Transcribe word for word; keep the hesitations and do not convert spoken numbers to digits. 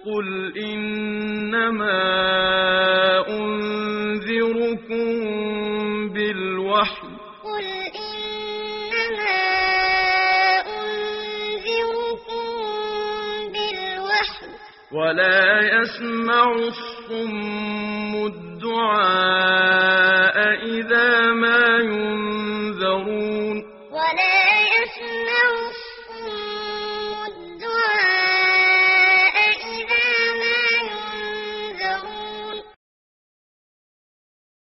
قل إنما أنذركم بالوحي قل إنما أنذركم بالوحي ولا يسمع الصم الدعاء